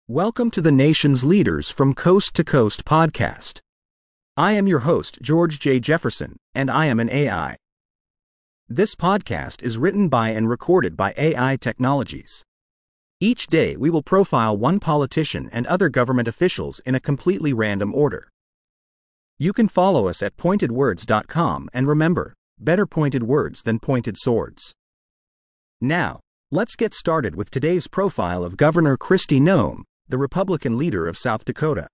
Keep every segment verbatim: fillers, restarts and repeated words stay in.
Welcome to the nation's leaders from Coast to Coast podcast. I am your host, George J. Jefferson, and I am an A I. This podcast is written by and recorded by A I Technologies. Each day we will profile one politician and other government officials in a completely random order. You can follow us at pointed words dot com, and remember, better pointed words than pointed swords. Now, let's get started with today's profile of Governor Kristi Noem, the Republican leader of South Dakota.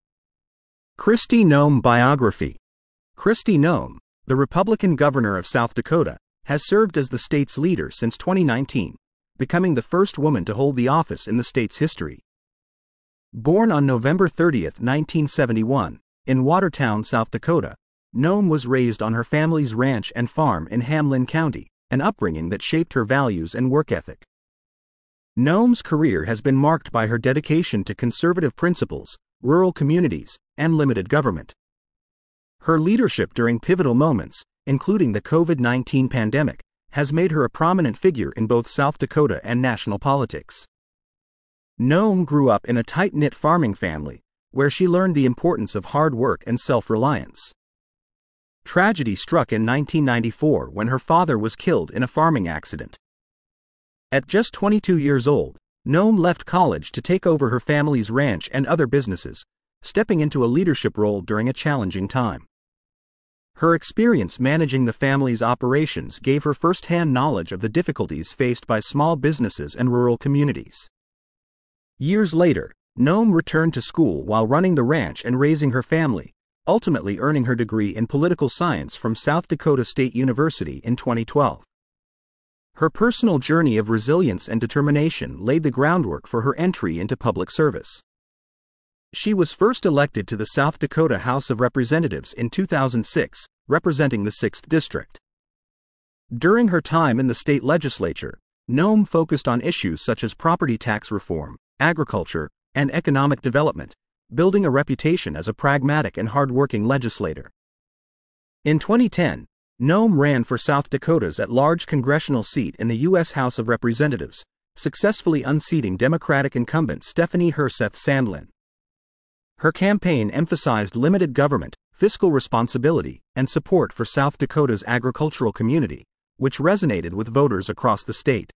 Kristi Noem biography. Kristi Noem, the Republican governor of South Dakota, has served as the state's leader since twenty nineteen, becoming the first woman to hold the office in the state's history. Born on November thirtieth, nineteen seventy-one, in Watertown, South Dakota, Noem was raised on her family's ranch and farm in Hamlin County, an upbringing that shaped her values and work ethic. Noem's career has been marked by her dedication to conservative principles, rural communities, and limited government. Her leadership during pivotal moments, including the COVID nineteen pandemic, has made her a prominent figure in both South Dakota and national politics. Noem grew up in a tight-knit farming family, where she learned the importance of hard work and self-reliance. Tragedy struck in nineteen ninety-four when her father was killed in a farming accident. At just twenty-two years old, Noem left college to take over her family's ranch and other businesses, stepping into a leadership role during a challenging time. Her experience managing the family's operations gave her first-hand knowledge of the difficulties faced by small businesses and rural communities. Years later, Noem returned to school while running the ranch and raising her family, ultimately earning her degree in political science from South Dakota State University in twenty twelve. Her personal journey of resilience and determination laid the groundwork for her entry into public service. She was first elected to the South Dakota House of Representatives in two thousand six, representing the sixth District. During her time in the state legislature, Noem focused on issues such as property tax reform, agriculture, and economic development, building a reputation as a pragmatic and hardworking legislator. In twenty ten, Noem ran for South Dakota's at-large congressional seat in the U S House of Representatives, successfully unseating Democratic incumbent Stephanie Herseth Sandlin. Her campaign emphasized limited government, fiscal responsibility, and support for South Dakota's agricultural community, which resonated with voters across the state.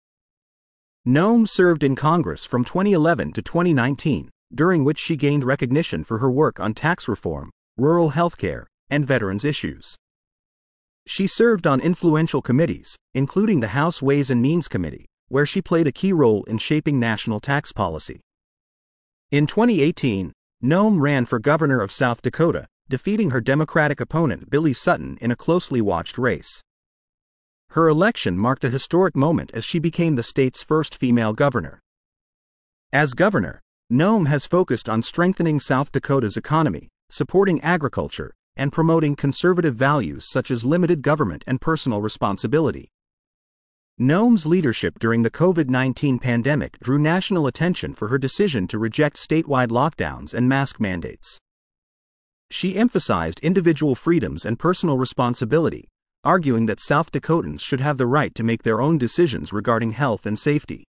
Noem served in Congress from twenty eleven to twenty nineteen, during which she gained recognition for her work on tax reform, rural health care, and veterans issues. She served on influential committees, including the House Ways and Means Committee, where she played a key role in shaping national tax policy. In twenty eighteen, Noem ran for governor of South Dakota, defeating her Democratic opponent Billy Sutton in a closely watched race. Her election marked a historic moment as she became the state's first female governor. As governor, Noem has focused on strengthening South Dakota's economy, supporting agriculture, and promoting conservative values such as limited government and personal responsibility. Noem's leadership during the COVID nineteen pandemic drew national attention for her decision to reject statewide lockdowns and mask mandates. She emphasized individual freedoms and personal responsibility, arguing that South Dakotans should have the right to make their own decisions regarding health and safety.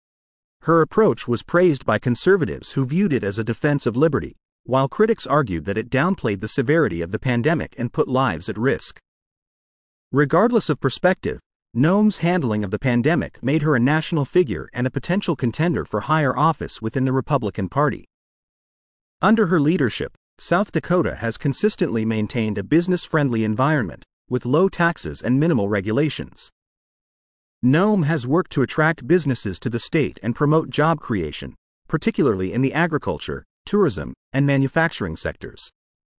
Her approach was praised by conservatives who viewed it as a defense of liberty, while critics argued that it downplayed the severity of the pandemic and put lives at risk. Regardless of perspective, Noem's handling of the pandemic made her a national figure and a potential contender for higher office within the Republican Party. Under her leadership, South Dakota has consistently maintained a business-friendly environment, with low taxes and minimal regulations. Noem has worked to attract businesses to the state and promote job creation, particularly in the agriculture, tourism, and manufacturing sectors.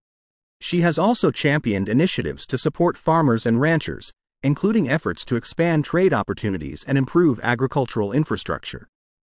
She has also championed initiatives to support farmers and ranchers, including efforts to expand trade opportunities and improve agricultural infrastructure.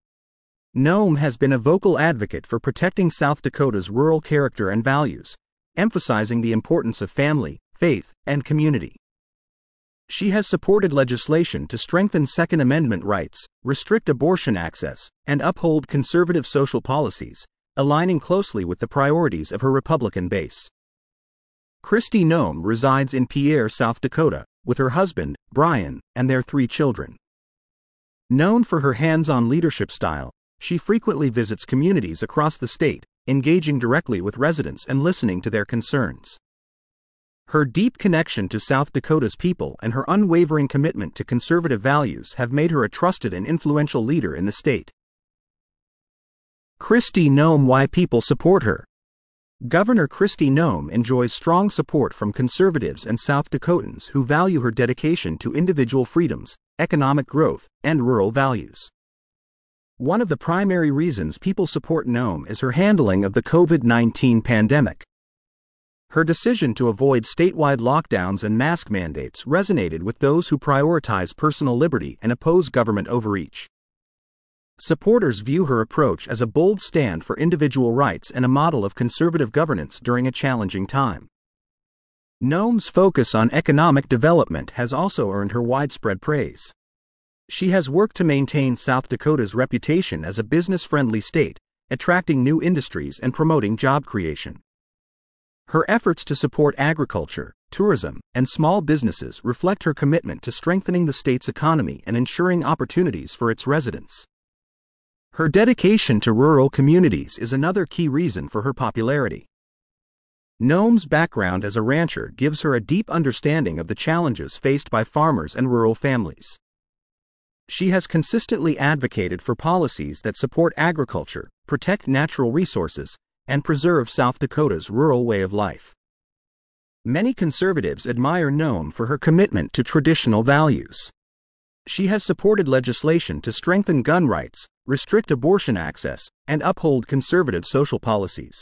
Noem has been a vocal advocate for protecting South Dakota's rural character and values, emphasizing the importance of family, faith, and community. She has supported legislation to strengthen Second Amendment rights, restrict abortion access, and uphold conservative social policies, aligning closely with the priorities of her Republican base. Kristi Noem resides in Pierre, South Dakota, with her husband, Brian, and their three children. Known for her hands-on leadership style, she frequently visits communities across the state, engaging directly with residents and listening to their concerns. Her deep connection to South Dakota's people and her unwavering commitment to conservative values have made her a trusted and influential leader in the state. Kristi Noem. Why people support her. Governor Kristi Noem enjoys strong support from conservatives and South Dakotans who value her dedication to individual freedoms, economic growth, and rural values. One of the primary reasons people support Noem is her handling of the COVID nineteen pandemic. Her decision to avoid statewide lockdowns and mask mandates resonated with those who prioritize personal liberty and oppose government overreach. Supporters view her approach as a bold stand for individual rights and a model of conservative governance during a challenging time. Noem's focus on economic development has also earned her widespread praise. She has worked to maintain South Dakota's reputation as a business-friendly state, attracting new industries and promoting job creation. Her efforts to support agriculture, tourism, and small businesses reflect her commitment to strengthening the state's economy and ensuring opportunities for its residents. Her dedication to rural communities is another key reason for her popularity. Noem's background as a rancher gives her a deep understanding of the challenges faced by farmers and rural families. She has consistently advocated for policies that support agriculture, protect natural resources, and preserve South Dakota's rural way of life. Many conservatives admire Noem for her commitment to traditional values. She has supported legislation to strengthen gun rights, restrict abortion access, and uphold conservative social policies.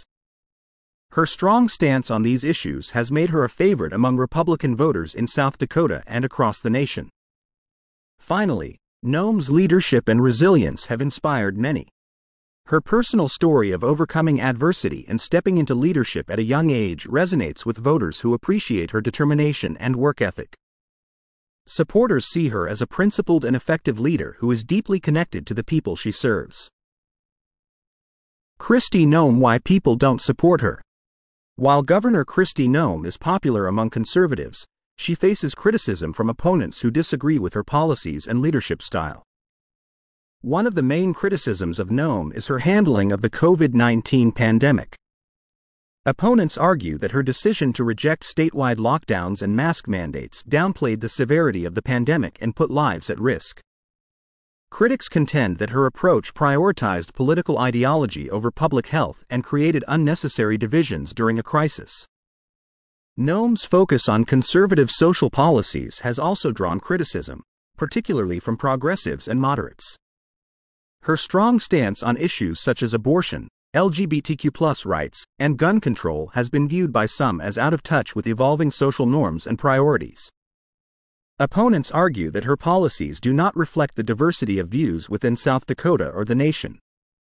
Her strong stance on these issues has made her a favorite among Republican voters in South Dakota and across the nation. Finally, Noem's leadership and resilience have inspired many. Her personal story of overcoming adversity and stepping into leadership at a young age resonates with voters who appreciate her determination and work ethic. Supporters see her as a principled and effective leader who is deeply connected to the people she serves. Kristi Noem. Why people don't support her. While Governor Kristi Noem is popular among conservatives, she faces criticism from opponents who disagree with her policies and leadership style. One of the main criticisms of Noem is her handling of the COVID nineteen pandemic. Opponents argue that her decision to reject statewide lockdowns and mask mandates downplayed the severity of the pandemic and put lives at risk. Critics contend that her approach prioritized political ideology over public health and created unnecessary divisions during a crisis. Noem's focus on conservative social policies has also drawn criticism, particularly from progressives and moderates. Her strong stance on issues such as abortion, L G B T Q plus rights, and gun control has been viewed by some as out of touch with evolving social norms and priorities. Opponents argue that her policies do not reflect the diversity of views within South Dakota or the nation.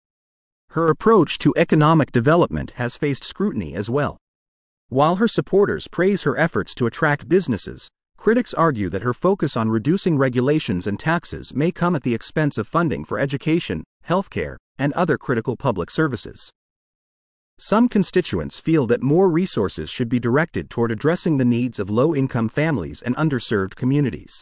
Her approach to economic development has faced scrutiny as well. While her supporters praise her efforts to attract businesses, critics argue that her focus on reducing regulations and taxes may come at the expense of funding for education, healthcare, and other critical public services. Some constituents feel that more resources should be directed toward addressing the needs of low-income families and underserved communities.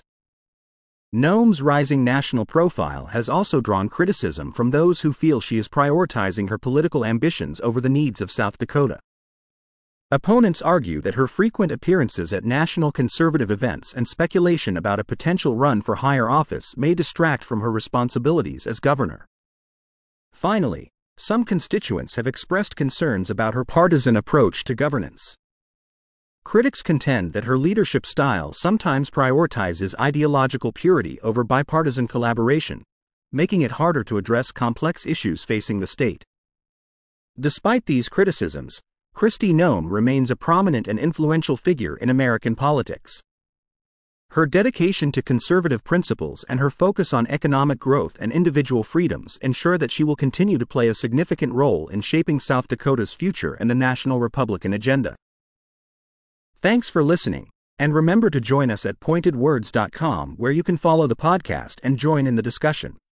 Noem's rising national profile has also drawn criticism from those who feel she is prioritizing her political ambitions over the needs of South Dakota. Opponents argue that her frequent appearances at national conservative events and speculation about a potential run for higher office may distract from her responsibilities as governor. Finally, some constituents have expressed concerns about her partisan approach to governance. Critics contend that her leadership style sometimes prioritizes ideological purity over bipartisan collaboration, making it harder to address complex issues facing the state. Despite these criticisms, Kristi Noem remains a prominent and influential figure in American politics. Her dedication to conservative principles and her focus on economic growth and individual freedoms ensure that she will continue to play a significant role in shaping South Dakota's future and the national Republican agenda. Thanks for listening, and remember to join us at pointed words dot com where you can follow the podcast and join in the discussion.